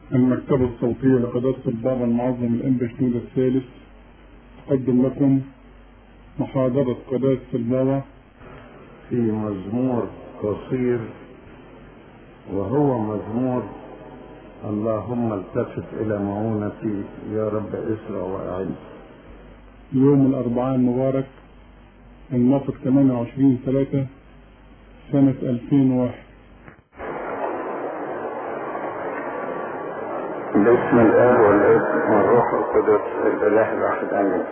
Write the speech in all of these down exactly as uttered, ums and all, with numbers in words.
المكتبة الصوتية لقداسة البابا المعظم الأنبا شنودة الثالث تقدم لكم محاضرة قداسة البابا في مزمور قصير، وهو مزمور اللهم التفت إلى معونتي يا رب اسرع وأعن. يوم الأربعاء المبارك الموافق ثمانية وعشرين ثلاثة سنة ألفين وواحد. باسم الآب والابن والروح القدس الإله الواحد آمين.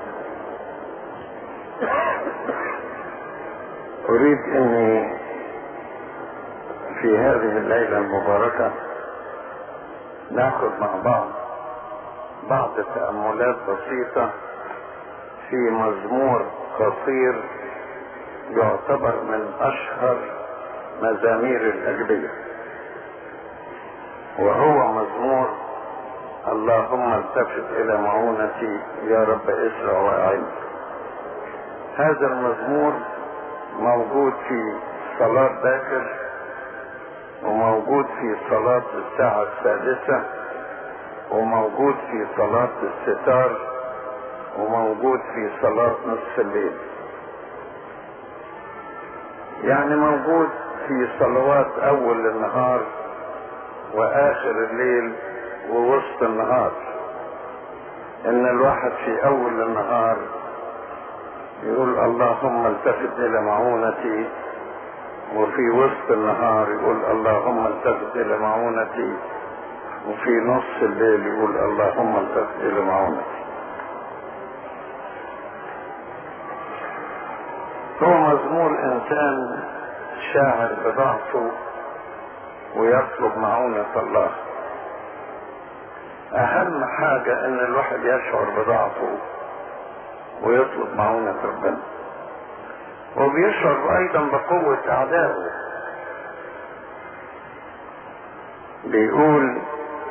أريد أني في هذه الليلة المباركة نأخذ مع بعض بعض تأملات بسيطة في مزمور قصير يعتبر من أشهر مزامير الأجبية، وهو مزمور اللهم التفت إلى معونتي يا رب اسرع وأعن. هذا المزمور موجود في صلاة باكر، وموجود في صلاة الساعة السادسة، وموجود في صلاة الستار، وموجود في صلاة نصف الليل. يعني موجود في صلوات أول النهار وآخر الليل ووسط النهار. إن الواحد في أول النهار يقول اللهم التفت إلى معونتي، وفي وسط النهار يقول اللهم التفت إلى معونتي، وفي نص الليل يقول اللهم التفت إلى معونتي. هو مزمور إنسان شاعر بضعفه ويطلب معونة الله. أهم حاجة إن الواحد يشعر بضعفه ويطلب معونة ربنا، وبيشعر أيضا بقوة أعدائه. بيقول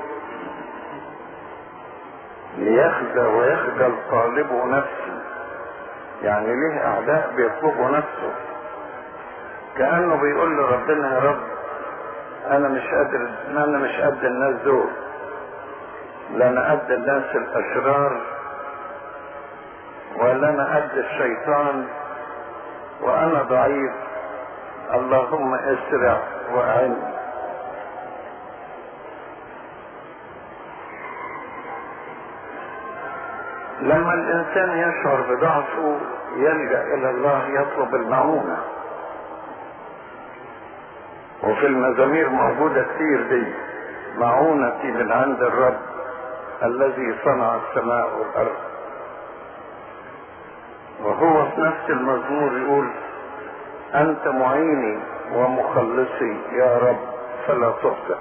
ليخزى ويخجل طالبه نفسي، يعني ليه أعداء بيطلبوا نفسه، كأنه بيقول لربنا يا رب أنا مش قادر، أنا مش قد الناس دول، لا أنا قد الناس الأشرار ولا أنا قد الشيطان، وأنا ضعيف، اللهم اسرع وأعن. لما الإنسان يشعر بضعفه يلجأ إلى الله يطلب المعونة، وفي المزامير موجودة كتير دي، معونتي من عند الرب الذي صنع السماء والأرض. وهو في نفس المزمور يقول أنت معيني ومخلصي يا رب فلا تخطئ.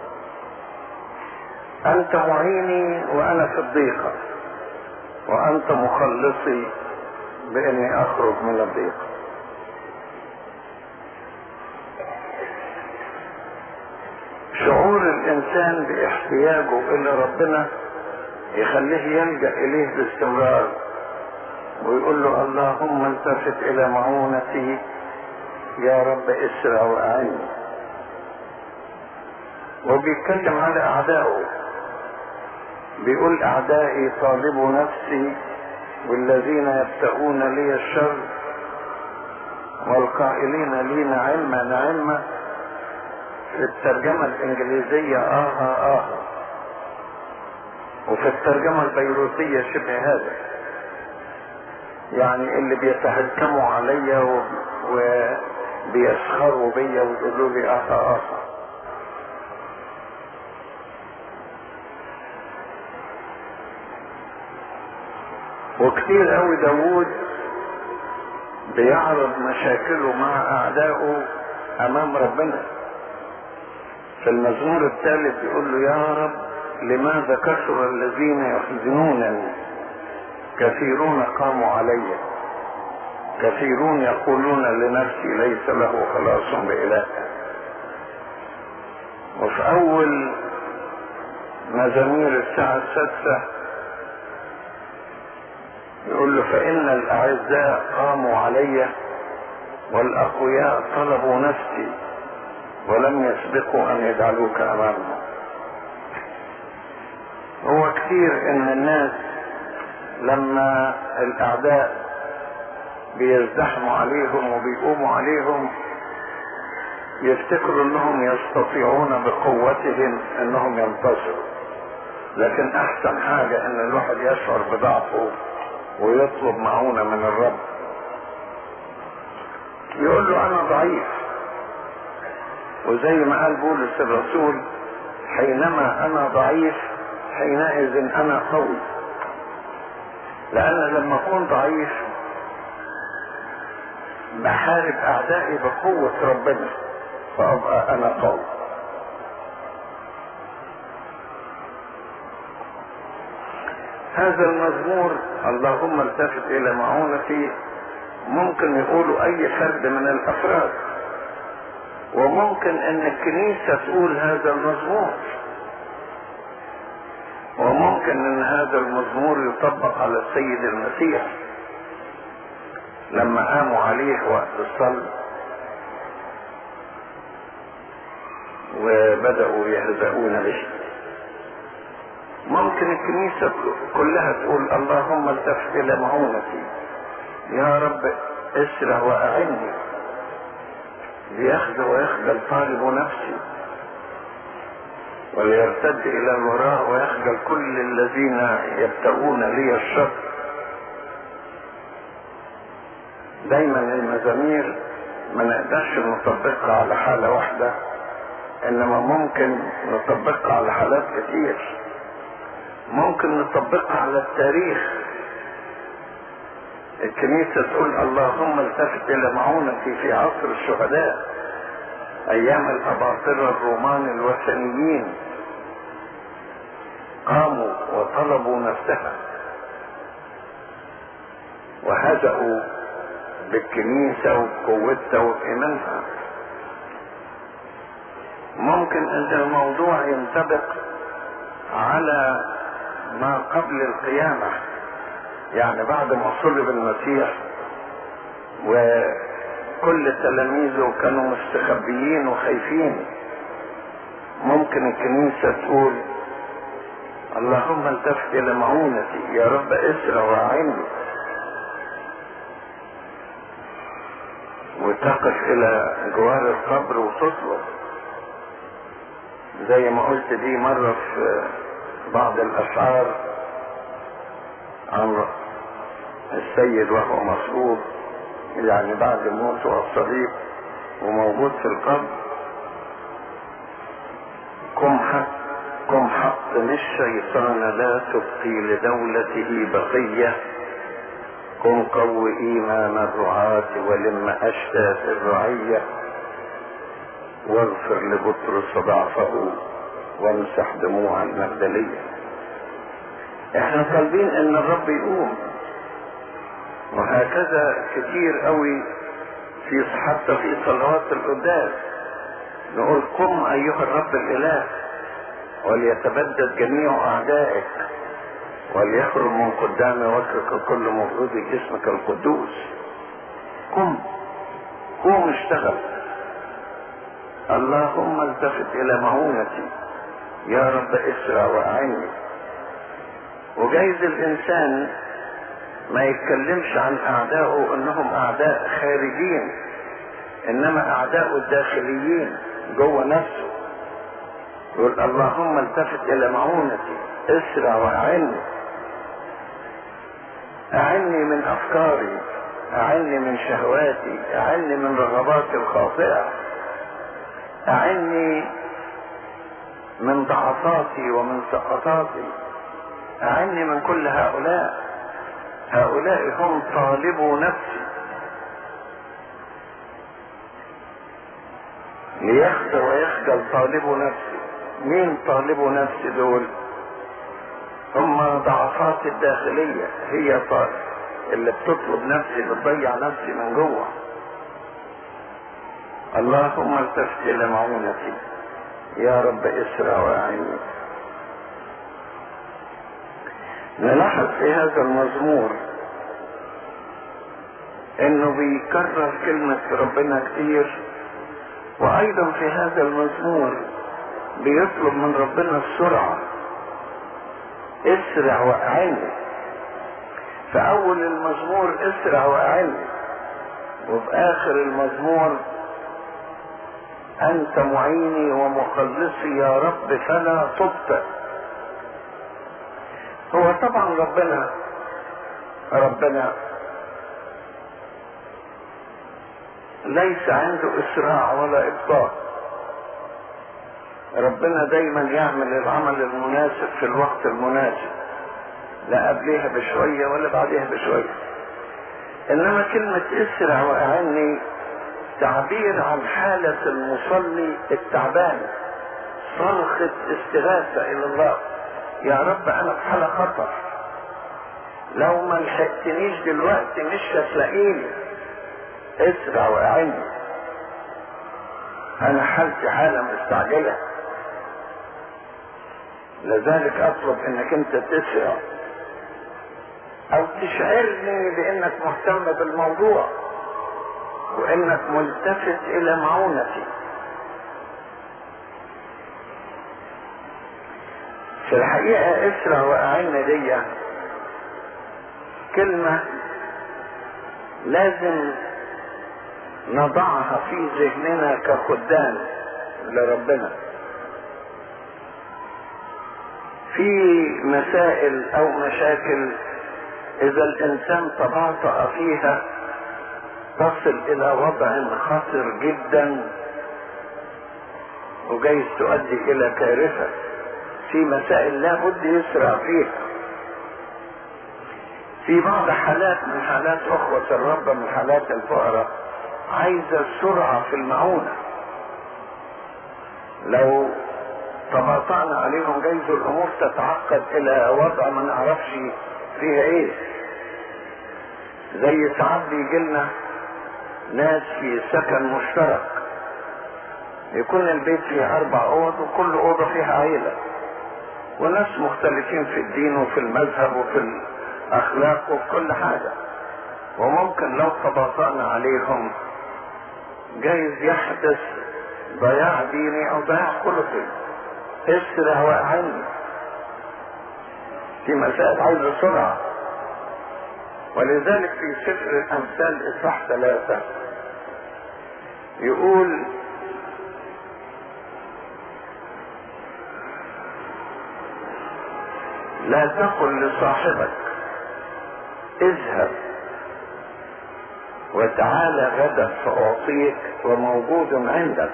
أنت معيني وأنا في الضيقة، وأنت مخلصي بإني أخرج من الضيقة. شعور الإنسان باحتياجه إلى ربنا يخليه يلجأ إليه باستمرار، ويقول له اللهم التفت إلى معونتي يا رب اسرع وأعني. وبيتكلم على أعدائه، بيقول أعدائي طالبوا نفسي والذين يبتغون لي الشر والقائلين لي نعمة نعمة. في الترجمة الإنجليزية آه آه آه، وفي الترجمة البيروتية شبه هذا، يعني اللي بيتهكموا عليا وبيسخروا بيا ويقولوا لي آه آه آه. وكتير قوي داوود بيعرض مشاكله مع أعدائه أمام ربنا. في المزمور الثالث يقول له يا رب لماذا كثر الذين يحزنونني، كثيرون قاموا علي، كثيرون يقولون لنفسي ليس له خلاص بإله. وفي أول مزامير الساعة السادسة يقول له فإن الأعزاء قاموا علي والأقوياء طلبوا نفسي ولم يسبقوا أن يجعلوك أمامهم. كتير ان الناس لما الاعداء بيزدحموا عليهم وبيقوموا عليهم يفتكروا انهم يستطيعون بقوتهم انهم ينتصروا، لكن احسن حاجة ان الواحد يشعر بضعفه ويطلب معونة من الرب. يقول له انا ضعيف، وزي ما قال بولس الرسول حينما انا ضعيف حينئذ انا قوي، لان لما اكون ضعيف بحارب اعدائي بقوة ربنا فابقى انا قوي. هذا المزمور اللهم التفت الى معونتي ممكن يقولوا اي فرد من الافراد، وممكن ان الكنيسة تقول هذا المزمور، وممكن ان هذا المزمور يطبق على السيد المسيح لما قاموا عليه وقت الصلب وبدأوا يهزؤون به. ممكن الكنيسة كلها تقول اللهم التفت الى معونتي، يا رب اسرع واعني، ليخزى ويخجل طالب نفسي، وليرتد الى الوراء ويخجل كل الذين يبتغون لي الشر. دايما المزامير ما نقدرش نطبقها على حالة واحدة، انما ممكن نطبقها على حالات كتير. ممكن نطبقها على التاريخ. الكنيسة تقول اللهم التفت الى معونتي في عصر الشهداء، ايام الاباطرة الرومان الوثنيين قاموا وطلبوا نفسها وهزأوا بالكنيسة وبقوتها وبإيمانها. ممكن ان الموضوع ينطبق على ما قبل القيامة، يعني بعد ما صلب المسيح وكل تلاميذه كانوا مستخبيين وخايفين، ممكن الكنيسة تقول اللهم التفت الى معونتي، يا رب اسرع واعني، وتقف الى جوار القبر وتطلب زي ما قلت دي مرة في بعض الاشعار عن السيد وهو مصلوب، يعني بعد موته والصليب وموجود في القبر. قم حق قم حطم الشيطان لا تبقي لدولته بقية، قم قو ايمان الرعاة ولم اشتات الرعية، واغفر لبطرس ضعفه وامسح دموع المغدلية. احنا طالبين ان الرب يقوم، وهكذا كتير قوي في حتى في صلوات القداس نقول قم ايها الرب الاله وليتبدد جميع اعدائك وليخرج من قدام وجهك كل مبغوض اسمك القدوس. قم قوم اشتغل. اللهم التفت الى معونتي، يا رب اسرع واعني. وجايز الانسان ما يتكلمش عن اعدائه انهم اعداء خارجين، انما اعدائه الداخليين جوه نفسه. يقول اللهم التفت الى معونتي، اسرع واعني. اعني من افكاري، اعني من شهواتي، اعني من رغباتي الخاطئة، اعني من ضعفاتي ومن سقطاتي، اعني من كل هؤلاء. هؤلاء هم طالبوا نفسي. ليخزى ويخجل طالبوا نفسي. مين طالبوا نفسي دول؟ هم ضعفات الداخلية، هي طالب اللي بتطلب نفسي، بتضيع نفسي من جوه. اللهم التفت الى معونتي، يا رب اسرع واعني. نلاحظ في هذا المزمور انه بيكرر كلمة ربنا كتير، وايضا في هذا المزمور بيطلب من ربنا السرعة. اسرع واعني. في اول المزمور اسرع واعني، وفي اخر المزمور انت معيني ومخلصي يا رب فلا تبطئ. هو طبعا ربنا ربنا ليس عنده اسراع ولا ابطاء. ربنا دايما يعمل العمل المناسب في الوقت المناسب، لا قبلها بشوية ولا بعدها بشوية. انما كلمة اسرع واعني تعبير عن حالة المصلي التعبان، صرخة استغاثة الى الله. يا رب انا في حالة خطر، لو ما لحقتنيش دلوقتي مش هتلاقيني، اسرع واعني، انا حالتي حالة مستعجلة، لذلك اطلب انك انت تسرع او تشعرني بانك مهتم بالموضوع وانك ملتفت الى معونتي. في الحقيقة اسرع واعني دي كلمة لازم نضعها في ذهننا كخدام لربنا. في مسائل او مشاكل اذا الانسان تباطأ فيها تصل الى وضع خطر جدا وجايز تؤدي الى كارثة. في مسائل لا بد يسرع فيها. في بعض حالات من حالات اخوة الرب من حالات الفقراء عايزة السرعة في المعونة، لو تباطأنا عليهم جايز الامور تتعقد الى وضع ما نعرفش فيها ايه. زي ساعات بيجي لنا ناس في سكن مشترك، يكون البيت فيه اربع اوض وكل اوضة فيها عيلة، وناس مختلفين في الدين وفي المذهب وفي الاخلاق وفي كل حاجة، وممكن لو تباطأنا عليهم جايز يحدث ضياع ديني او ضياع خلقي. اسرع واعني، في مسائل عايزة سرعة. ولذلك في سفر الامثال اصحاح ثلاثة يقول لا تقل لصاحبك اذهب وتعالى غدا فأعطيك وموجود عندك،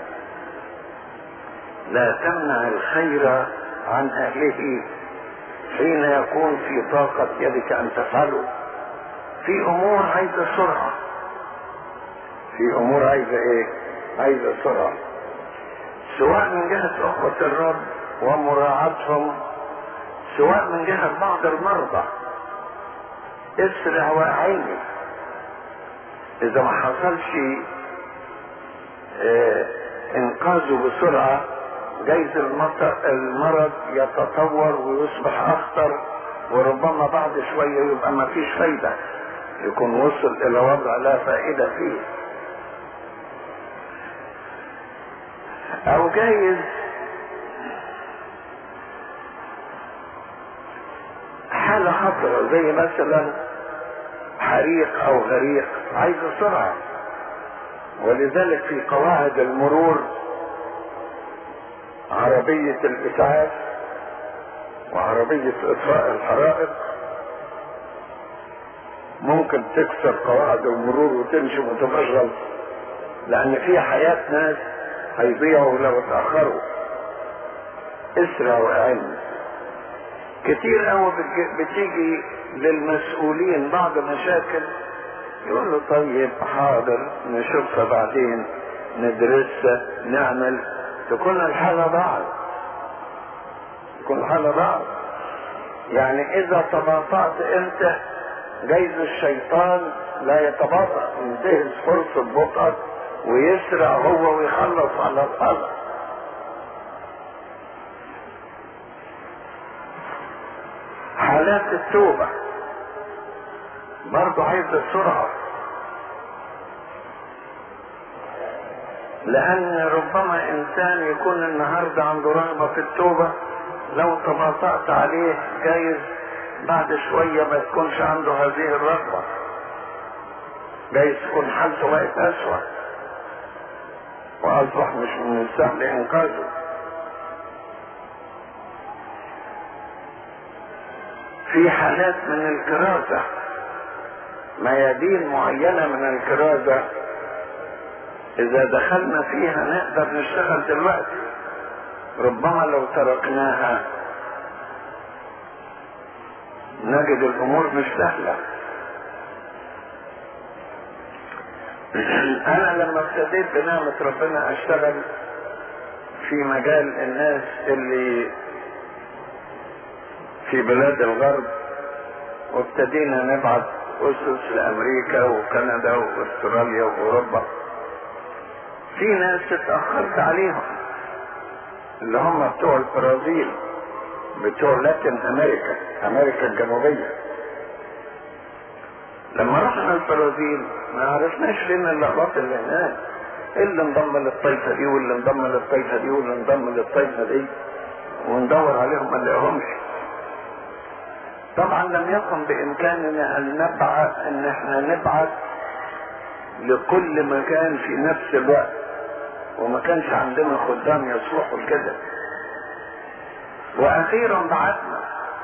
لا تمنع الخير عن أهله حين يكون في طاقة يدك أن تفعله. في أمور عايزة سرعة، في أمور عايزة إيه؟ عايزة سرعة، سواء من جهة أخوة الرب ومراعاتهم، سواء من جهة بعض المرضى. اسرع واعني، إذا ما حصلش اه انقاذه بسرعة جايز المرض يتطور ويصبح أخطر، وربما بعد شوية يبقى ما فيش فايدة، يكون وصل إلى وضع لا فائدة فيه. أو جايز حالة خطرة زي مثلا حريق أو غريق عايز سرعة. ولذلك في قواعد المرور عربية الإسعاف وعربية إطفاء الحرائق ممكن تكسر قواعد المرور وتمشي ومتبقاش غلط، لأن في حياة ناس هيضيعوا لو اتأخروا. اسرع واعني. كتير قوي بتيجي للمسؤولين بعض مشاكل يقول له طيب حاضر نشوفها بعدين ندرسها نعمل، تكون الحالة ضاعت، تكون الحالة ضاعت. يعني اذا تباطأت انت جايز الشيطان لا يتباطأ، ينتهز فرصة بطئك ويسرع هو ويخلص على الأرض. حالات التوبة برضو عايزة سرعة، لأن ربما إنسان يكون النهاردة عنده رغبة في التوبة لو تباطأت عليه جايز بعد شوية ما تكونش عنده هذه الرغبة، جايز تكون حالته بقت أسوأ وأصبح مش من السهل إنقاذه. في حالات من الكرازة، ميادين معينة من الكرازة إذا دخلنا فيها نقدر نشتغل دلوقتي، ربما لو تركناها نجد الأمور مش سهلة. أنا لما ابتديت بنعمة ربنا أشتغل في مجال الناس اللي في بلاد الغرب، وابتدينا نبعث أسس لأمريكا وكندا وأستراليا وأوروبا، في ناس اتأخرت عليهم اللي هم بتوع البرازيل، بتوع لاتين أمريكا، أمريكا الجنوبية. لما رحنا البرازيل ما عرفناش لنا اللغات اللي هناك، اللي انضم للطائفة دي واللي انضم للطائفة دي واللي انضم للطائفة دي، وندور عليهم ما نلاقيهمش. طبعا لم يكن بإمكاننا أن نبعث أن احنا نبعث لكل مكان في نفس الوقت، وما كانش عندنا خدام يصلحوا لكده. وأخيرا بعثنا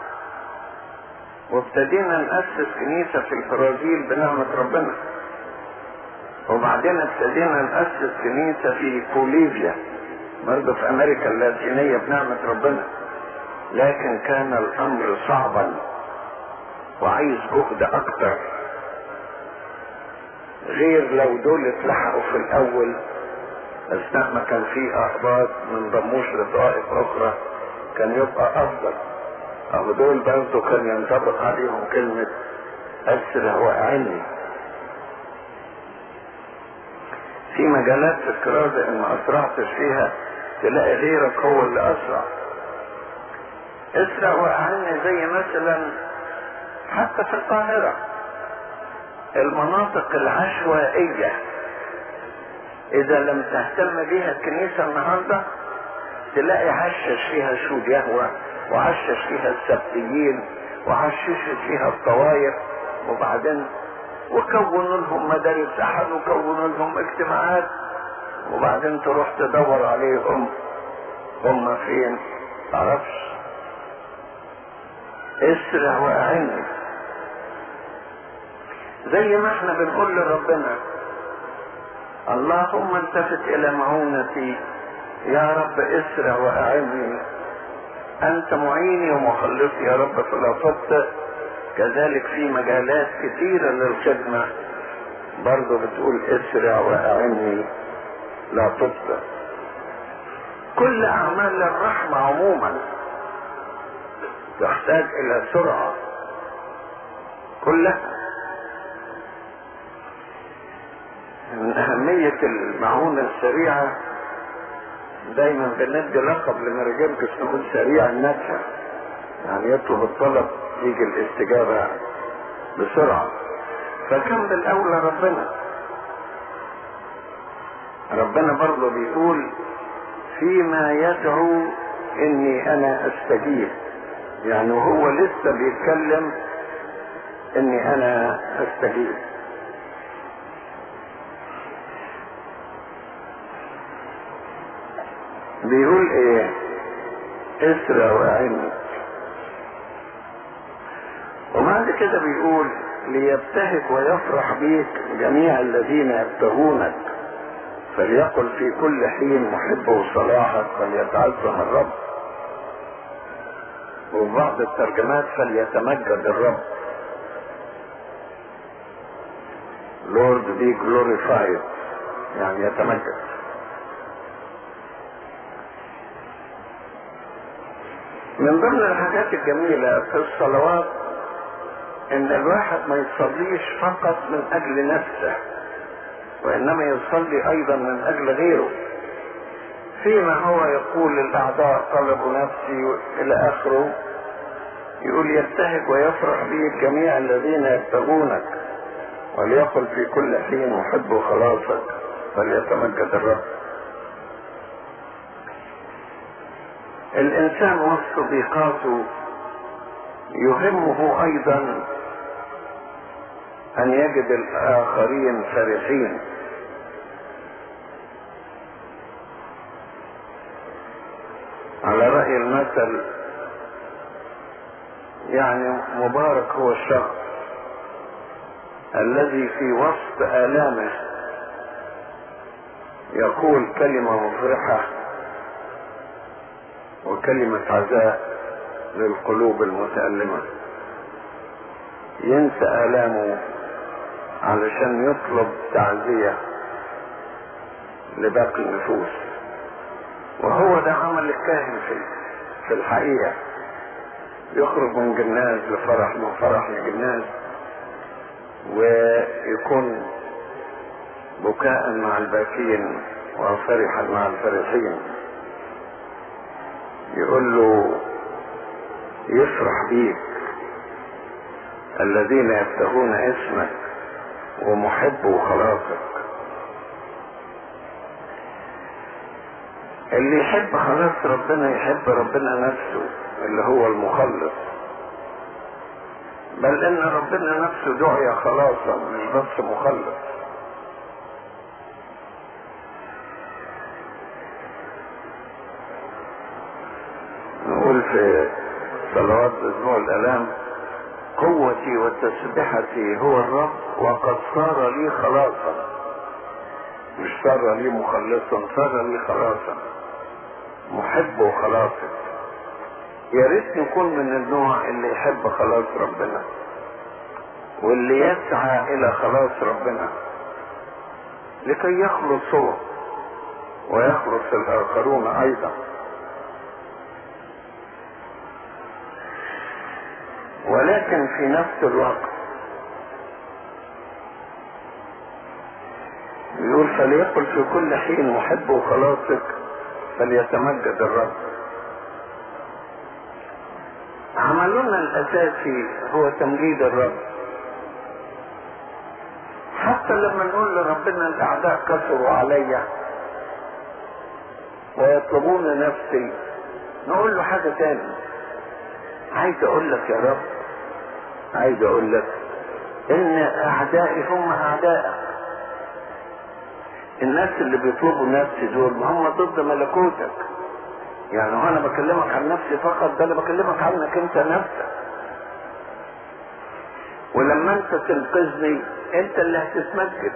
وابتدينا نأسس كنيسة في البرازيل بنعمة ربنا، وبعدين ابتدينا نأسس كنيسة في بوليفيا برضه في أمريكا اللاتينية بنعمة ربنا. لكن كان الأمر صعبا وعايز جهد أكتر، غير لو دول اتلحقوا في الأول أثناء ما كان في أحباط من ضموش لطائف أخرى كان يبقى أفضل. أو دول برضه كان ينطبق عليهم كلمة أسرع وأعني. في مجالات في الكرازة إن ما أسرعتش فيها تلاقي غيرك هو اللي أسرع. أسرع وأعني زي مثلا حتى في القاهرة المناطق العشوائية إذا لم تهتم بها الكنيسة النهاردة تلاقي عشش فيها شهود يهوى، وعشش فيها السبتيين، وعشش فيها الطوائف، وبعدين وكونوا لهم مدارس أحد وكونوا لهم اجتماعات، وبعدين تروح تدور عليهم هم فين تعرفش. اسرع وأعني زي ما احنا بنقول لربنا اللهم التفت الى معونتي يا رب، اسرع واعني، انت معيني ومخلصي يا رب فلا تبطئ. كذلك في مجالات كثيرة للخدمة برضو بتقول اسرع واعني لا تبطئ. كل اعمال الرحمة عموما تحتاج الى سرعة كلها. من أهمية المعونة السريعة دايما بندي لقب لمرجلكس نقول سريع النفع، يعني يطلب الطلب يجي الاستجابة بسرعة. فكم بالأولى ربنا ربنا برضه بيقول فيما يدعو إني أنا أستجيب، يعني هو لسه بيتكلم إني أنا أستجيب. بيقول ايه؟ اسرع واعني. وبعد كده بيقول ليبتهج ويفرح بيك جميع الذين يبتغونك، فليقل في كل حين محب صلاحك، فليتعظم الرب. وفي بعض الترجمات فليتمجد الرب، Lord be glorified، يعني يتمجد. من ضمن الحاجات الجميلة في الصلوات ان الواحد ما يصليش فقط من اجل نفسه، وانما يصلي ايضا من اجل غيره. فيما هو يقول الاعداء طلبوا نفسي الى اخره، يقول يبتهج ويفرح بيك جميع الذين يبتغونك، وليقل في كل حين محب خلاصك، فليتمجد الرب. الانسان وسط ضيقاته يهمه ايضا ان يجد الاخرين فرحين. على رأي المثل يعني مبارك هو الشخص الذي في وسط آلامه يقول كلمة مفرحة وكلمة عزاء للقلوب المتألمة، ينسى آلامه علشان يطلب تعزية لباقي النفوس. وهو ده عمل الكاهن في في الحقيقة، يخرج من جناز لفرح، من فرح لجناز، ويكون بكاء مع الباكين وفرحا مع الفرحين. يقول له يفرح بيك الذين يبتغون اسمك ومحبوا خلاصك. اللي يحب خلاص ربنا يحب ربنا نفسه اللي هو المخلص، بل ان ربنا نفسه دعي خلاصا مش بس مخلص. نقول في صلوات اسبوع الالام قوتي وتسبحتي هو الرب وقد صار لي خلاصا، مش صار لي مخلصا، صار لي خلاصا، محب وخلاصك. يا ريت نكون من النوع اللي يحب خلاص ربنا واللي يسعى الى خلاص ربنا لكي يخلص هو ويخلص الاخرون ايضا. ولكن في نفس الوقت يقول فليقل في كل حين محب وخلاصك فليتمجد الرب. عملنا الاساسي هو تمجيد الرب. حتى لما نقول لربنا الاعداء كثروا علي ويطلبون نفسي، نقول له حاجة تاني، عايز اقول لك يا رب، عايز اقول لك ان اعدائي هم اعدائك. الناس اللي بيطلبوا نفسي دول ما هم ضد ملكوتك. يعني وانا بكلمك عن نفسي فقط، ده اللي بكلمك عنك انت نفسك. ولما انت تنقذني انت اللي هتتمجد.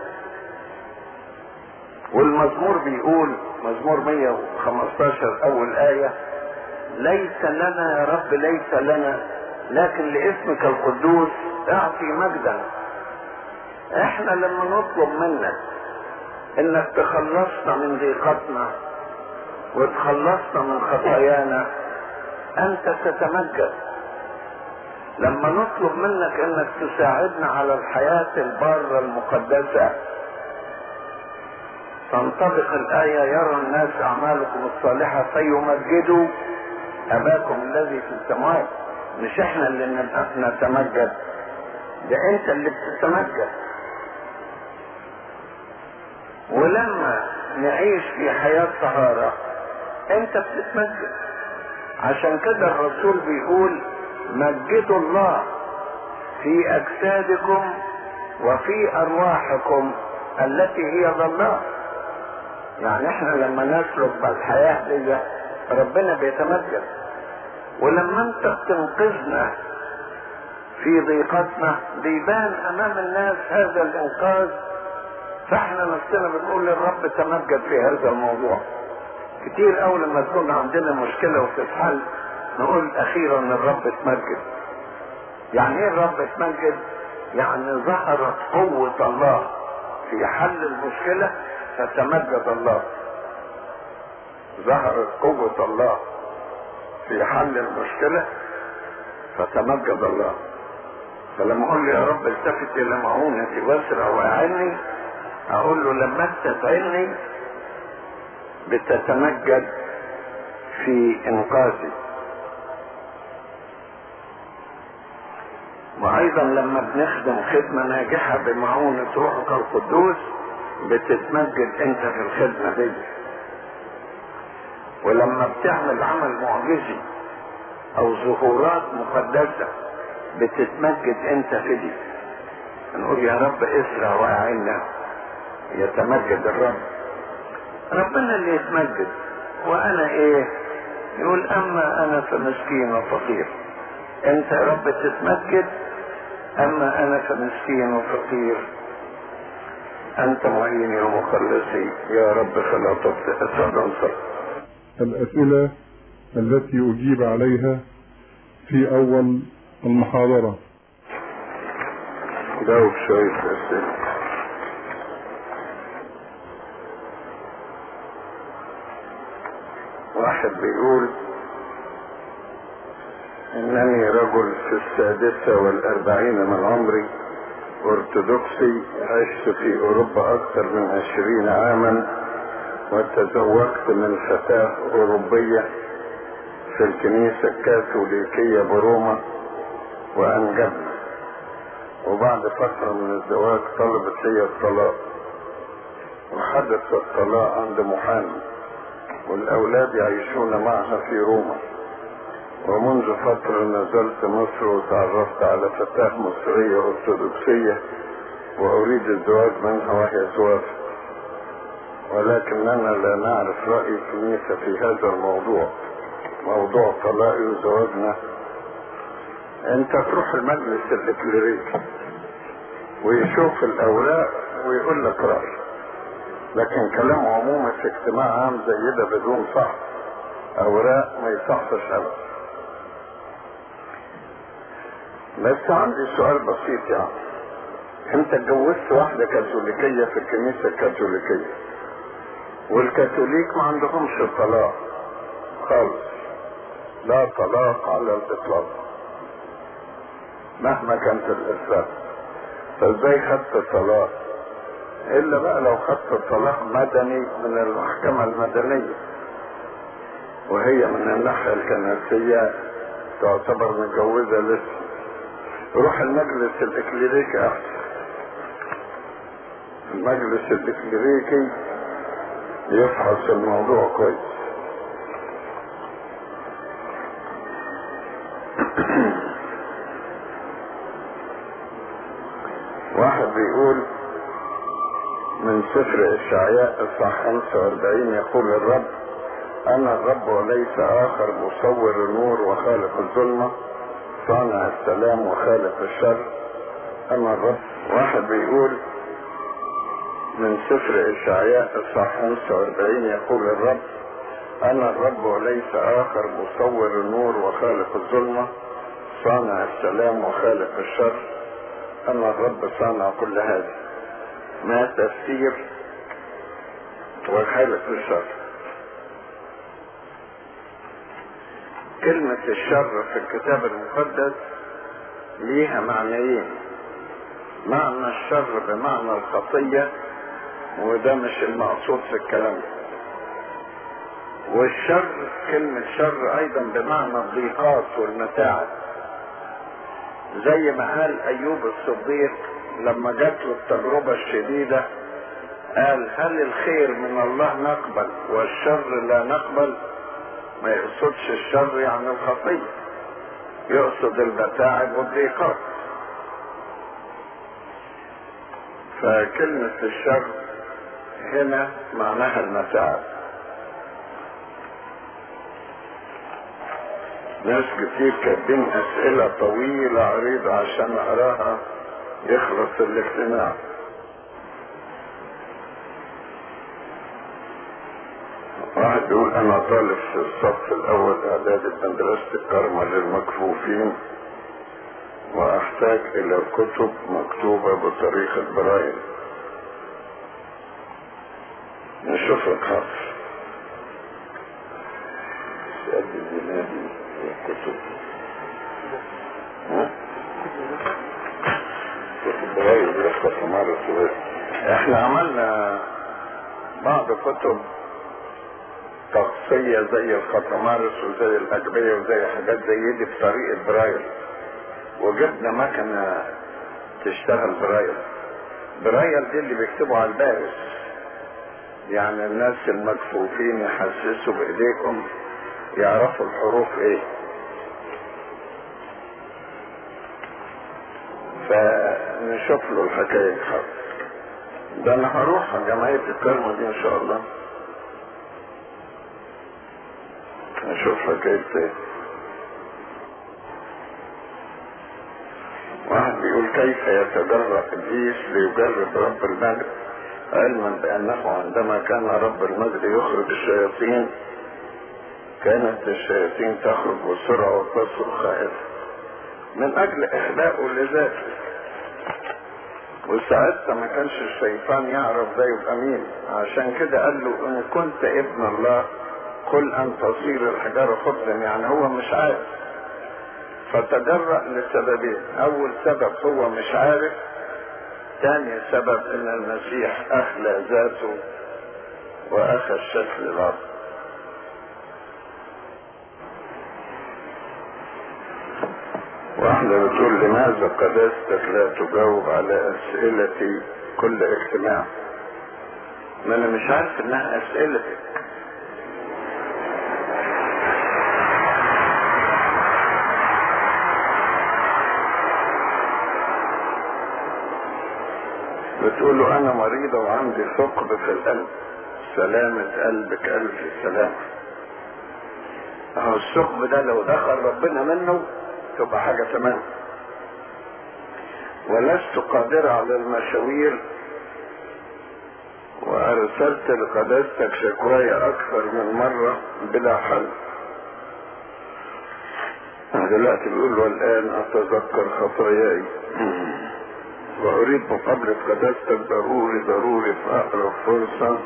والمزمور بيقول، مزمور مية وخمستاشر اول آية، ليس لنا يا رب ليس لنا لكن لاسمك القدوس اعطي مجدا. احنا لما نطلب منك انك تخلصنا من ضيقتنا وتخلصنا من خطايانا انت تتمجد. لما نطلب منك انك تساعدنا على الحياة البارة المقدسة تنطبق الآية يرى الناس اعمالكم الصالحة فيمجدوا اباكم الذي في السماوات. مش احنا اللي نتمجد، ده انت اللي بتتمجد. ولما نعيش في حياة طهارة انت بتتمجد. عشان كده الرسول بيقول مجدوا الله في اجسادكم وفي ارواحكم التي هي الله. يعني احنا لما نسلك بالحياة دي ربنا بيتمجد. ولما انت بتنقذنا في ضيقتنا بيبان امام الناس هذا الانقاذ، فاحنا نفسنا بنقول للرب تمجد في هذا الموضوع. كتير قوي لما تكون عندنا مشكلة وتتحل نقول اخيرا الرب اتمجد. يعني ايه الرب اتمجد؟ يعني ظهرت قوة الله في حل المشكلة فتمجد الله. ظهرت قوة الله في حل المشكلة فتمجد الله. فلما اقول له يا رب التفت الى معونتي واسرع واعني، اقول له لما انت تعني بتتمجد في انقاذي. وايضا لما بنخدم خدمة ناجحة بمعونة روحك القدوس بتتمجد انت في الخدمة دي. ولما بتعمل عمل معجزي او ظهورات مقدسة بتتمجد انت في دي. نقول يا رب اسرع واعنا، يتمجد الرب. ربنا اللي يتمجد، وانا ايه؟ يقول اما انا فمسكين وفقير. انت يا رب تتمجد، اما انا فمسكين وفقير. انت معيني ومخلصي يا رب فلا تنصر. الاسئلة التي اجيب عليها في اول المحاضرة. جاوب شوية اسئلة. واحد بيقول انني رجل في السادسة والاربعين من عمري، ارثوذكسي، عشت في اوروبا اكثر من عشرين عاما، وتزوجت من فتاة اوروبية في الكنيسة الكاثوليكية بروما وانجبنا، وبعد فترة من الزواج طلبت لي الطلاق، وحدث الطلاق عند محامي، والاولاد يعيشون معها في روما. ومنذ فترة نزلت مصر وتعرفت على فتاة مصرية ارثوذكسية واريد الزواج منها وهي توافق، ولكننا لا نعرف رأي الكنيسة في هذا الموضوع، موضوع طلاقي وزواجنا. انت تروح المجلس الإكليريكي ويشوف الاوراق ويقول لك رأي، لكن كلام عمومي في اجتماع عام زي ده بدون صح اوراق ما يصحش ابدا. بس عندي سؤال بسيط، يعني انت اتجوزت واحدة كاثوليكية في الكنيسة الكاثوليكية، والكاثوليك ما عندهمش الطلاق خالص، لا طلاق على الاطلاق مهما كانت الاسباب، فازاي خدت الطلاق؟ الا بقى لو خدت الطلاق مدني من المحكمة المدنية، وهي من الناحية الكنسية تعتبر متجوزة لسه. روح المجلس الإكليريكي احسن، المجلس الإكليريكي يفحص الموضوع كويس. واحد بيقول من سفر إشعياء الصح خمسة وأربعين يقول الرب أنا الرب وليس آخر، مصور النور وخالق الظلمة، صانع السلام وخالق الشر، أنا الرب. واحد بيقول من سفر إشعياء الصح خمسة وأربعين يقول الرب أنا الرب وليس آخر، مصور النور وخالق الظلمة، صانع السلام وخالق الشر، أنا الرب صانع كل هذا. ما تفسير وخالق الشر؟ كلمة الشر في الكتاب المقدس ليها معنيين، معنى الشر بمعنى الخطية، وده مش المقصود في الكلام، والشر كلمة شر ايضا بمعنى الضيقات والمتاعب، زي ما قال ايوب الصديق لما جات له التجربة الشديدة قال هل الخير من الله نقبل والشر لا نقبل؟ ما يقصدش الشر يعني الخطية، يقصد المتاعب والضيقات. فكلمة الشر هنا معناها المتاعب. ناس كتير كاتبين اسئلة طويلة عريضة عشان اقراها يخلص الاجتماع. واحد يقول انا طالب في الصف الاول اعدادي بمدرسة الكرمة للمكفوفين، واحتاج الى كتب مكتوبة بطريقة برايل. نشوف الخاطر سيادة الجنادي والكتب، ها؟ كتب برايل يخطف مرة سوية. احنا عملنا بعض كتب تقصية زي الخطمارس وزي الأجبية وزي حاجات زي دي بطريقة برايل، وجبنا مكنة تشتغل برايل. برايل دي اللي بيكتبوا على البارس، يعني الناس المكفوفين يحسسوا بايديكم يعرفوا الحروف ايه. فنشوف له الحكاية حق. ده انا هروح على جمعية الكرمة دي ان شاء الله نشوف حكاية ايه. واحد بيقول كيف يتجرأ ابليس ليجرب رب المجد علما بانه عندما كان رب المجد يخرج الشياطين كانت الشياطين تخرج بسرعة وتصرخ خائفة من اجل اخلاقه لذاته، وساعتها ما كانش الشيطان يعرف ده يبقى مين. عشان كده قال له ان كنت ابن الله قل ان تصير الحجارة خبزا، يعني هو مش عارف. فتجرأ لسببين، اول سبب هو مش عارف، ثاني سبب ان المسيح اخلى ذاته واخذ شكل الارض. واحدة بتقول لماذا قداستك لا تجاوب على اسئلتي كل اجتماع؟ ما انا مش عارف انها اسئلتك. بتقول له انا مريضة وعندي ثقب في القلب، سلامة قلبك الف سلامة. اهو الثقب ده لو دخل ربنا منه تبقى حاجة تمام. ولست قادرة على المشاوير وارسلت لقداستك شكواي اكثر من مرة بلا حل. دلوقتي بيقول له الان اتذكر خطاياي واريد مقابلة قداستك ضروري ضروري في اقرب فرصة.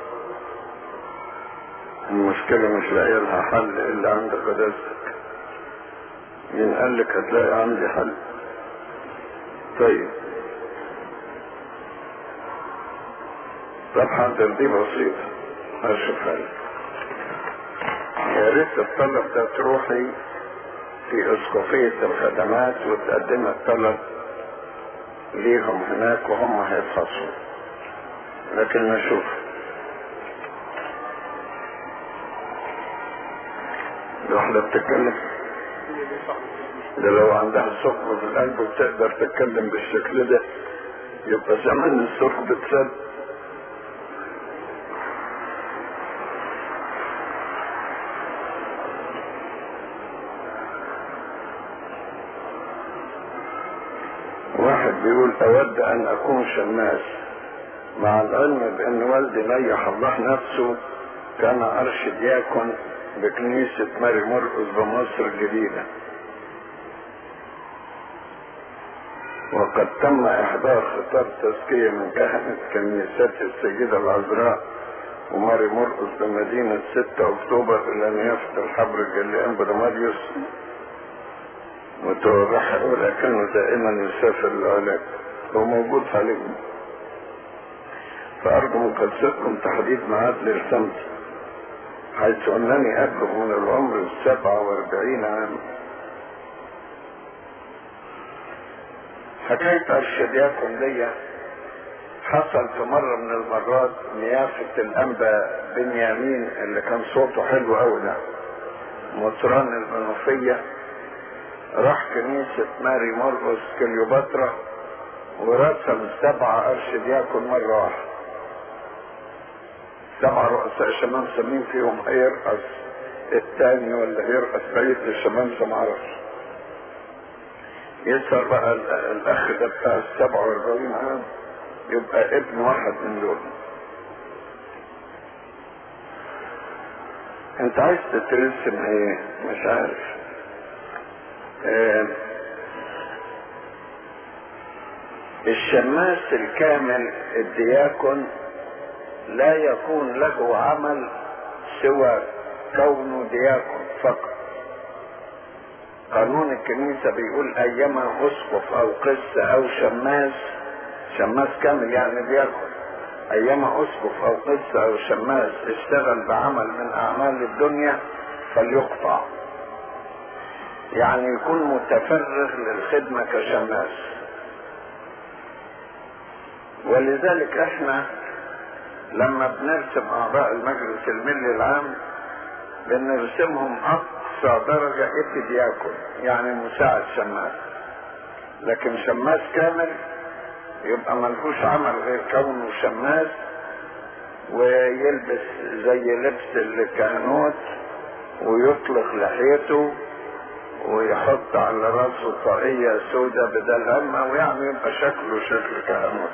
المشكلة مش لاقي لها حل الا عند قداستك. مين قال لك هتلاقي عندي حل؟ طيب طب حاضر دي بسيطة هشوفها لك. يا ريت الطلب ده تروحي في اسقفية الخدمات وتقدم الطلب ليهم هناك وهم هيفحصوا. لكن نشوف. واحدة بتتكلم ده لو عندها ثقب في القلب وبتقدر تتكلم بالشكل ده يبقى زمان الثقب اتسد. واحد بيقول اود ان اكون شماس مع العلم بان والدي نيح الله نفسه كان ارشدياكون بكنيسة ماري مرقس بمصر الجديدة، وقد تم احضار خطاب تزكية من كهنة كنيسة السيدة العذراء وماري مرقس بمدينة ستة اكتوبر الى نيافة الحبر الجليان برماديوس متوضحة، ولكنه دائما يسافر للعلاج. هو موجود حاليا. فأرجو من قدستكم تحديد ميعاد للسمت حيث أنني أبلغ من العمر السبعة واربعين عام. حكاية أرشدياكون ليا حصل في مرة من المرات نيافة الأنبا بنيامين اللي كان صوته حلو أوي ده مطران المنوفية راح كنيسة ماري مرقس كليوباترا ورسم سبعة أرشدياكون مرة واحدة. سبعة رؤساء شمامسة مين فيهم هيرقص التاني ولا هيرقص بقية الشمامسة معرفش. يسهر بقى الأخ ده بتاع السبعة واربعين عام يبقى ابن واحد من دول. انت عايز تترسم ايه؟ مش عارف. اه الشماس الكامل الدياكون لا يكون له عمل سوى كونه دياكون فقط. قانون الكنيسة بيقول ايما اسقف او قس او شماس، شماس كامل يعني دياكون، ايما اسقف او قس او شماس اشتغل بعمل من اعمال الدنيا فليقطع، يعني يكون متفرغ للخدمة كشماس. ولذلك احنا لما بنرسم اعضاء المجلس الملي العام بنرسمهم اقصى درجة ابتدياكون، يعني مساعد شماس. لكن شماس كامل يبقى ملهوش عمل غير كونه شماس، ويلبس زي لبس الكهنوت ويطلق لحيته ويحط على راسه طاقية سودة بدل همة، ويعني يبقى شكله شكل كهنوت.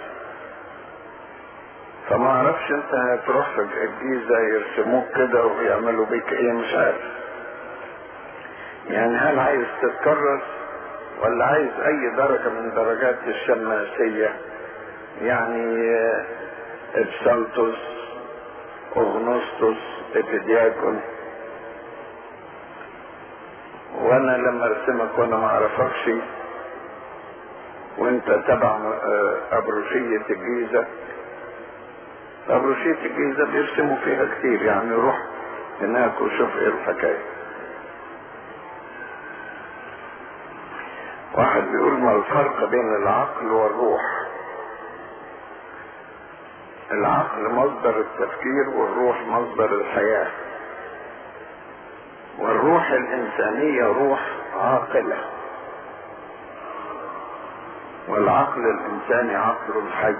فما اعرفش انت هتروح في الجيزة يرسموك كده ويعملوا بيك ايه، مش عارف. يعني هل عايز تتكرس ولا عايز اي درجة من درجات الشماسية؟ يعني ابسلطس، اغنسطس، ابيدياكون. وانا لما ارسمك وانا ما اعرفكش وانت تبع ابروشية الجيزة، ابروشية الجيزة بيرسموا فيها كتير، يعني روح هناك وشوف ايه الحكاية. واحد بيقول ما الفرق بين العقل والروح؟ العقل مصدر التفكير والروح مصدر الحياة، والروح الإنسانية روح عاقلة، والعقل الإنساني عقل حي.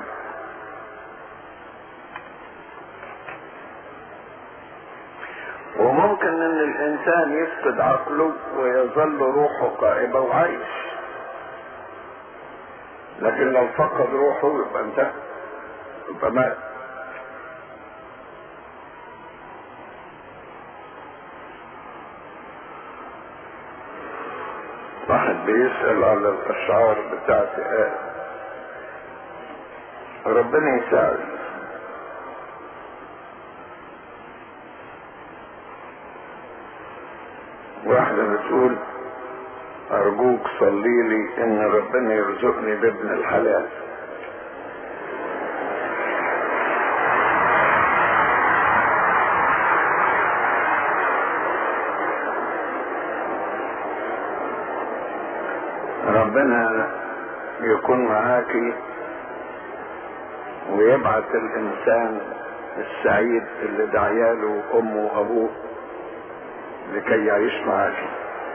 وممكن ان الانسان يفقد عقله ويظل روحه قائمة وعايش، لكن لو فقد روحه يبقى انتهى، يبقى مات. واحد بيسأل على الاشعار بتاعت آه. ربنا يساعد. واحدة بتقول ارجوك صلي لي ان ربنا يرزقني بابن الحلال. ربنا يكون معاكي ويبعث الانسان السعيد اللي دعياله امه وابوه لكي يعيش معاكي.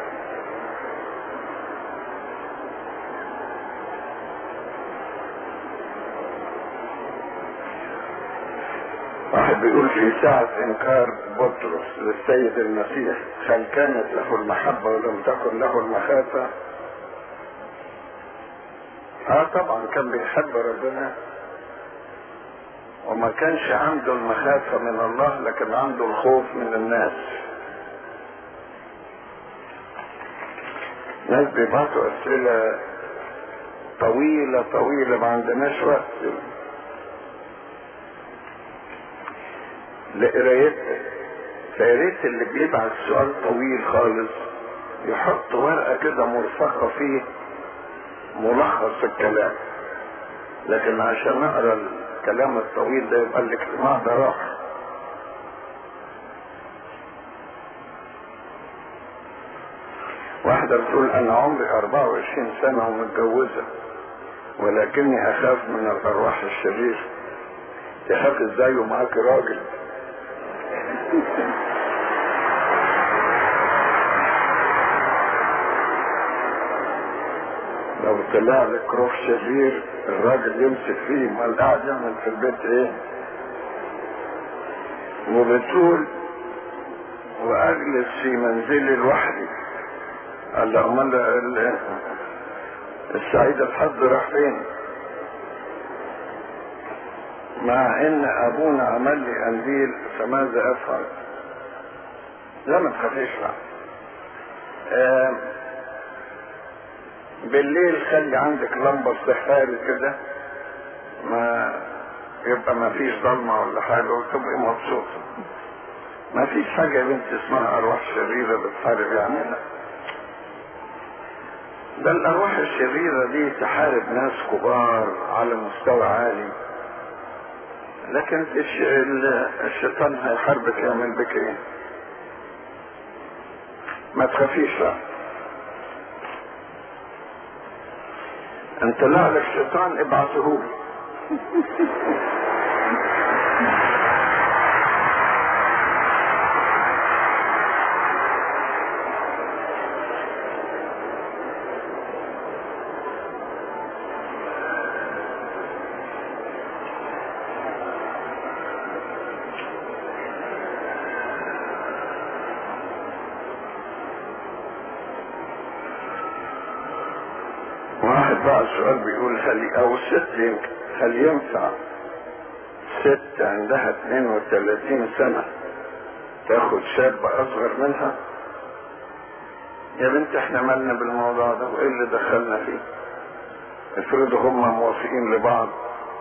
واحد بيقول في ساعة انكار بطرس للسيد المسيح هل كانت له المحبة ولم تكن له المخافة؟ اه طبعا كان بيحب ربنا وما كانش عنده المخافة من الله، لكن عنده الخوف من الناس. ناس بيبعتوا اسئلة طويلة طويلة ما عندناش وقت لقرايتها، فياريت اللي بيبعت سؤال طويل خالص يحط ورقة كده مرفقة فيه ملخص الكلام، لكن عشان نقرا الكلام الطويل ده يبقى الاجتماع ده راح. واحدة بتقول انا عمري اربعة وعشرين سنة ومتجوزة ولكني اخاف من الارواح الشريرة. تخاف ازاي ومعاك راجل؟ لو طلع لك روح شرير الراجل يمسك فيه، ما قاعد يعمل في البيت ايه؟ وبتقول واجلس في منزلي لوحدي. قال له امال السعيدة الحظ راح فين؟ مع ان ابونا عمل لي قنديل فماذا افعل؟ لا ما تخافيش بقى. آه بالليل خلي عندك لمبة سحاري كده، ما يبقى ما فيش ضلمة ولا حاجة وتبقي مبسوطة. ما فيش حاجة يا بنت اسمها ارواح شريرة بتحارب، يعني لا. ده الارواح الشريرة دي تحارب ناس كبار على مستوى عالي، لكن الشيطان هيحاربك يعمل بك ايه؟ ما تخافيش بقى. انت لا لك شيطان ابعثه لي. واحد بقى السؤال بيقول هل او ست يمكن هل ينفع ست عندها اثنين وثلاثين سنة تاخد شاب اصغر منها؟ يا بنت احنا مالنا بالموضوع ده وايه اللي دخلنا فيه؟ افرضوا هم موافقين لبعض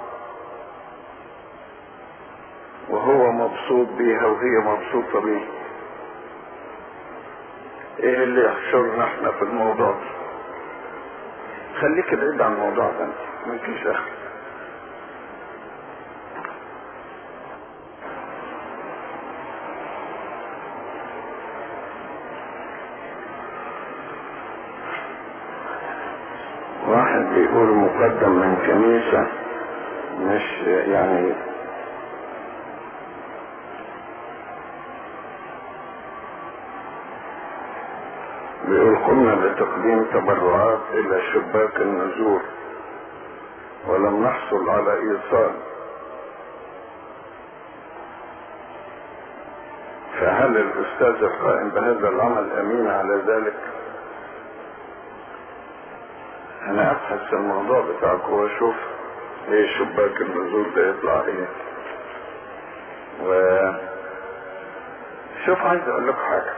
وهو مبسوط بيها وهي مبسوطة بيه، ايه اللي يحشرنا احنا في الموضوع ده؟ خليك بعيد عن الموضوع ده، انت مالكيش اخر. واحد بيقول مقدم من كنيسة مش يعني بيقول قمنا بتقديم تبرعات الى شباك النزور ولم نحصل على ايصال، فهل الاستاذ القائم بهذا العمل امين على ذلك؟ انا ابحث في الموضوع بتاعك واشوف ايه شباك النزور ده يطلع ايه. و شوف عايز اقول لك حاجه،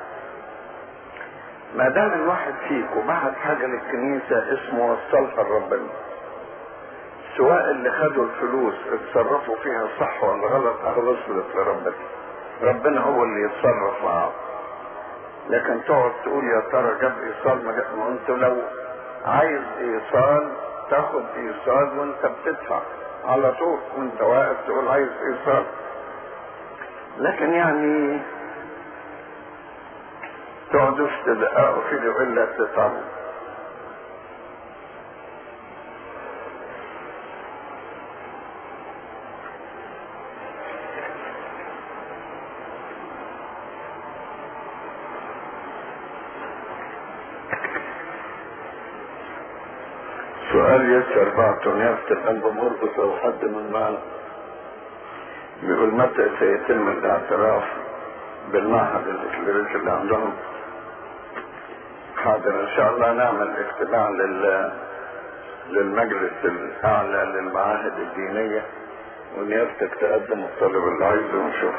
ما دام الواحد فيكم بعت حاجه للكنيسه اسمه وصلها لربنا، سواء اللي خدوا الفلوس اتصرفوا فيها صح ولا غلط او وصلت لربنا، ربنا هو اللي يتصرف معاه. لكن تقعد تقول يا ترى جاب ايصال ما جاب، ما انت لو عايز ايصال تاخد ايصال وانت بتدفع على طول، وانت واقف تقول عايز ايصال. لكن يعني تقعدوش تدققوا فيه الا تتعبوا. سؤال يسأل بعض نيافة القلب مرقس او حد من معنا، بيقول متى سيتم الاعتراف بالمعهد الإكليريكي اللي عندهم؟ حاضر ان شاء الله نعمل اجتماع لل للمجلس الاعلى للمعاهد الدينية ونيافتك تقدم الطالب اللي عايزه ونشوف.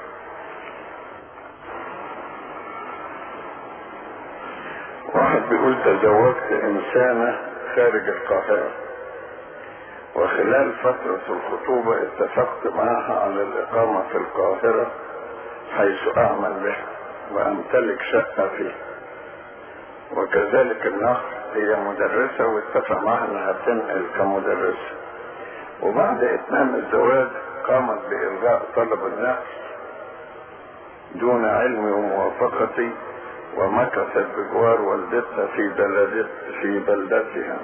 واحد بيقول تزوجت انسانة خارج القاهرة وخلال فترة الخطوبة اتفقت معها على الإقامة في القاهرة حيث أعمل بها وأمتلك شقة فيه، وكذلك النخل هي مدرسة واتفق معها أنها تنقل كمدرسة، وبعد إتمام الزواج قامت بإلغاء طلب النقل دون علمي وموافقتي ومكثت بجوار والدتها في بلدت في بلدتها،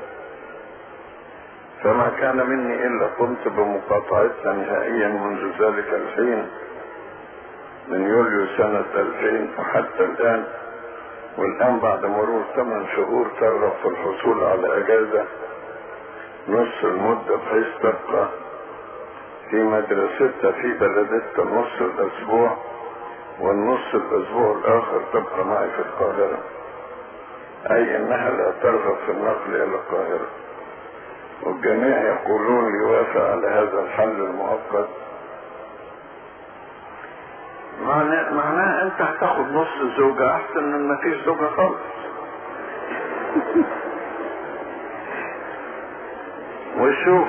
فما كان مني إلا قمت بمقاطعتها نهائيا منذ ذلك الحين من يوليو سنة ألفين وحتى الآن. والآن بعد مرور ثمان شهور ترغب في الحصول على أجازة نص المدة بحيث تبقى في مدرستها في بلدتها نص الأسبوع، والنص الأسبوع الآخر تبقى معي في القاهرة، أي أنها لا ترغب في النقل إلى القاهرة. والجميع يقولون لي وافق على هذا الحل المؤقت. معناه معناه انت هتاخد نص زوجة احسن من ما فيش زوجة خالص. وشوف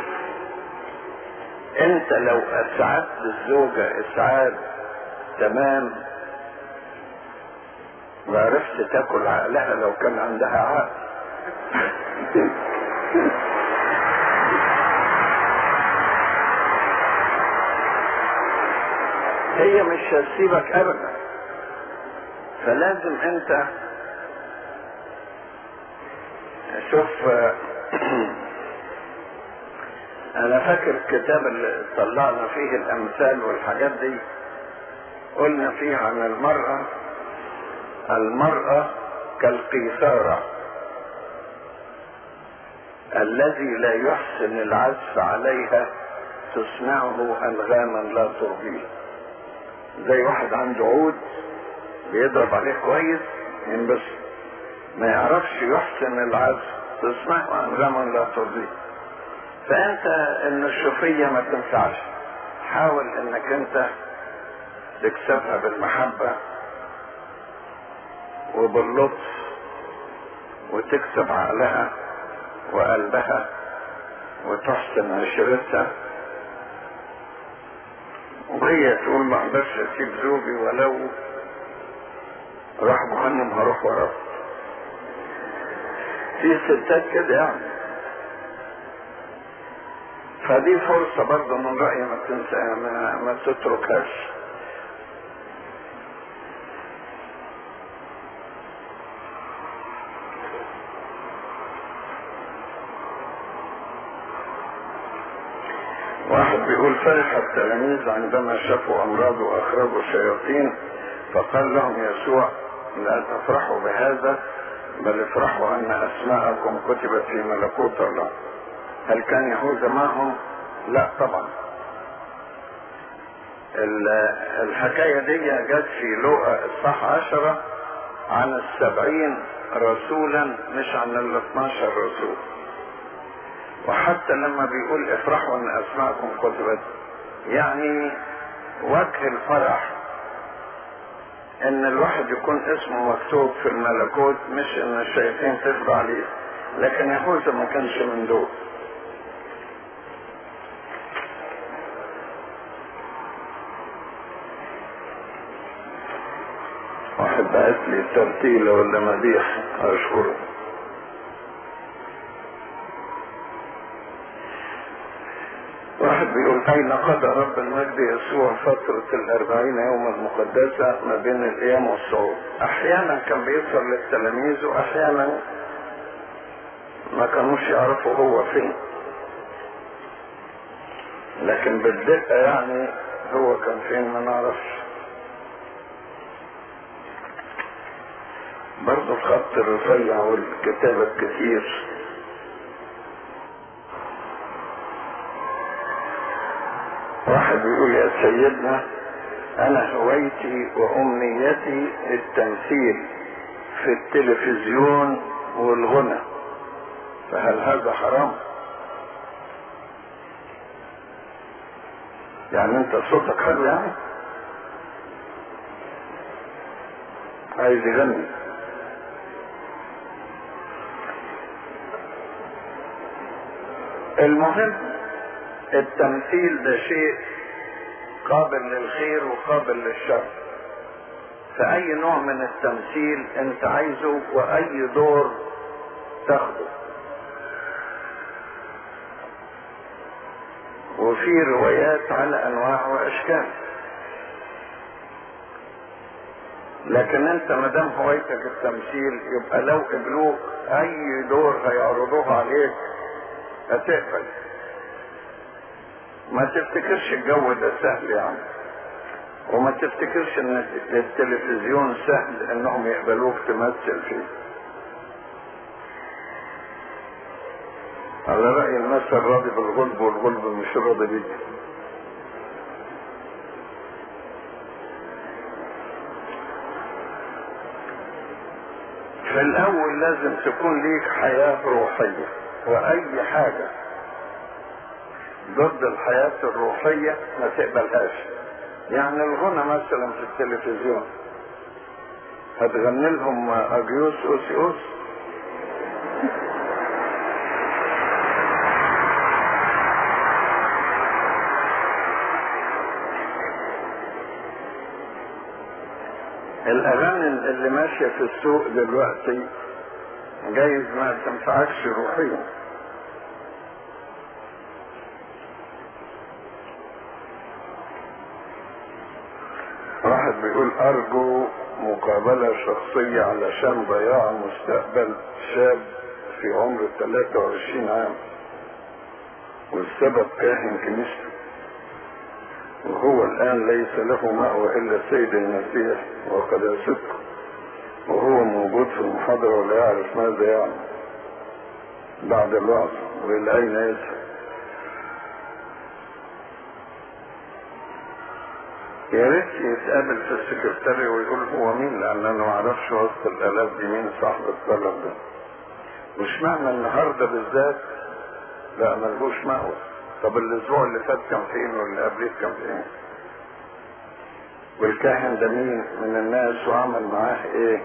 انت لو اسعدت الزوجة اسعاد تمام وعرفت تاكل عقلها لو كان عندها عقل. هي مش هتسيبك ابدا، فلازم انت شوف. انا فاكر الكتاب اللي طلعنا فيه الامثال والحاجات دي، قلنا فيه عن المرأة المرأة كالقيثارة الذي لا يحسن العزف عليها تصنعه أنغاما لا ترضيه. زي واحد عنده عود بيضرب عليه كويس ينبسط، ما يعرفش يحسن العزف تصنعه أنغاما لا ترضيه. فأنت النشوفية ما تنفعش، حاول انك انت تكسبها بالمحبة وباللطف، وتكسب عقلها وقلبها وتحسن عشرتها، وهي تقول ما اقدرش اسيب زوجي ولو راح جهنم هروح وراه. في ستات كده يعني. فدي فرصة برضه من رأيي ما تنسى ما, ما تتركهاش. واحد بيقول فرح التلاميذ عندما شافوا أمراض وأخرجوا شياطين، فقال لهم يسوع لا تفرحوا بهذا بل افرحوا أن أسماءكم كتبت في ملكوت الله. هل كان يهوذا معهم؟ لا طبعا. الحكاية دي جت في لوقا اصحاح عشرة عن السبعين رسولا مش عن الاثناشر رسول. وحتى لما بيقول افرحوا ان اسماءكم كتبت، يعني وجه الفرح ان الواحد يكون اسمه مكتوب في الملكوت، مش ان الشياطين تفرح عليه. لكن يهوذا ما كانش من دول. واحد بعت لي ترتيلة ولا مديح، اشكره. واحد بيقول اين قضى رب المجد يسوع فترة الاربعين يوم المقدسة ما بين القيام والصعود؟ احيانا كان بيظهر للتلاميذ واحيانا ما كانوش يعرفوا هو فين، لكن بالدقة يعني هو كان فين ما نعرفش. برضه الخط الرفيع والكتابة الكتير. واحد بيقول يا سيدنا انا هوايتي وامنيتي التمثيل في التلفزيون والغنى، فهل هذا حرام؟ يعني انت صوتك حلو يعني عايز يغني. المهم التمثيل ده شيء قابل للخير وقابل للشر، فأي نوع من التمثيل انت عايزه وأي دور تاخده. وفي روايات على أنواع وأشكال، لكن انت مدام هوايتك التمثيل يبقى لو قبلوك أي دور هيعرضوه عليك هتقبل. ما تفتكرش الجو ده سهل يعني، وما تفتكرش ان التلفزيون سهل انهم يقبلوك تمثل فيه. على رأي المثل راضي بالغلب والغلب مش راضي بيه. في الاول لازم تكون ليك حياة روحية، واي حاجة ضد الحياة الروحية ما تقبلهاش. يعني الغنى مثلا في التلفزيون هتغني لهم اجيوس اوسي اوس؟ الاغاني اللي ماشية في السوق دلوقتي جايز ما تنفعكش روحيا. واحد بيقول ارجو مقابلة شخصية علشان ضياع مستقبل شاب في عمر ثلاثة وعشرين عام، والسبب كاهن كنيسته، وهو الان ليس له مأوى الا سيد المسيح وقداسته، وهو موجود في المحاضرة ولا يعرف ماذا يعمل بعد الوعظ والى اين يذهب. يا ريت يتقابل في السكرتاري ويقول هو مين، لان انا ما اعرفش وسط الالاف دي مين صاحب الطلب ده. مش معنى النهارده بالذات لا ملهوش مأوى. طب الاسبوع اللي فات كان فين واللي قبليه كان فين؟ والكاهن ده مين من الناس وعمل معاه ايه؟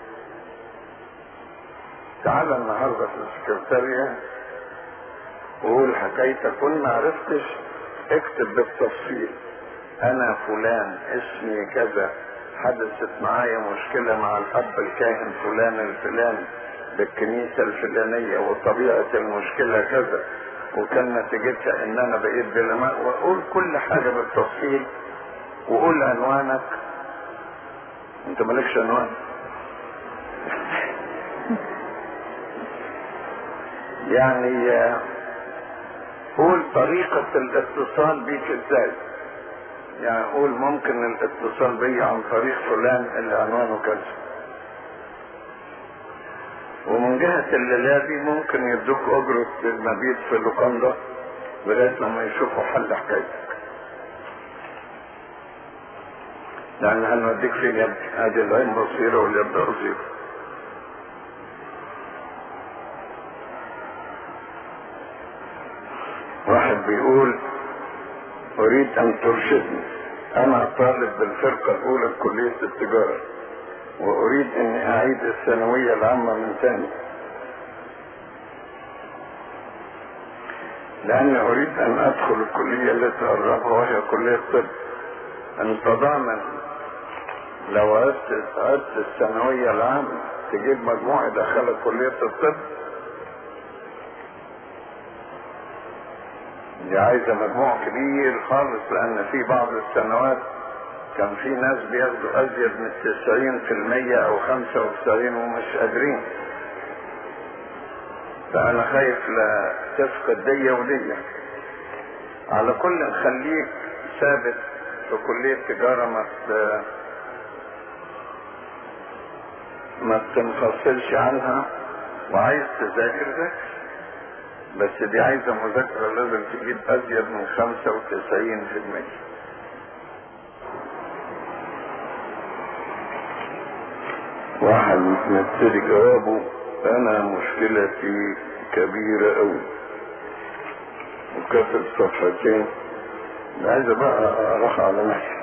تعالى النهارده في السكرتارية وقول حكايتك، كل ما عرفتش اكتب بالتفصيل. انا فلان اسمي كذا، حدثت معايا مشكلة مع الاب الكاهن فلان الفلاني بالكنيسة الفلانية وطبيعة المشكلة كذا وكان نتيجتها ان انا بقيت بلا ماء، وقول كل حاجة بالتفصيل وقول عنوانك. انت مالكش عنوان. يعني قول طريقة الاتصال بيك ازاي. يعني قول ممكن الاتصال بي عن طريق فلان اللي عنوانه كذا، ومن جهة الليلة دي ممكن يدوك اجرة المبيت في اللوكاندا لغاية لما يشوفوا حل حكايتك. لان هنوديك فين يا ابني؟ ادي العين بصيرة واليد قصيرة. واحد بيقول اريد ان ترشدني، انا طالب بالفرقة الاولى بكلية التجارة واريد اني اعيد الثانوية العامة من تاني، لاني اريد ان ادخل الكلية التي اقربها وهي كلية الطب. انت ضامن لو عدت عدت الثانوية العامة تجيب مجموع يدخلك كلية الطب؟ دي عايزة مجموع كبير خالص، لان في بعض السنوات كان في ناس بياخدوا ازيد من تسعين في المية او خمسة وتسعين ومش قادرين. فانا خايف لا تفقد دي ودي. على كل خليك ثابت في كلية تجارة، ما ما تنفصلش عنها، وعايز تذاكر ذاكر، بس دي عايزة مذاكرة لازم تجيب ازيد من خمسة وتسعين في المية. واحد مبتدي جوابه انا مشكلتي كبيرة اوي وكتب صفحتين، عايز بقى اروح على نفسي.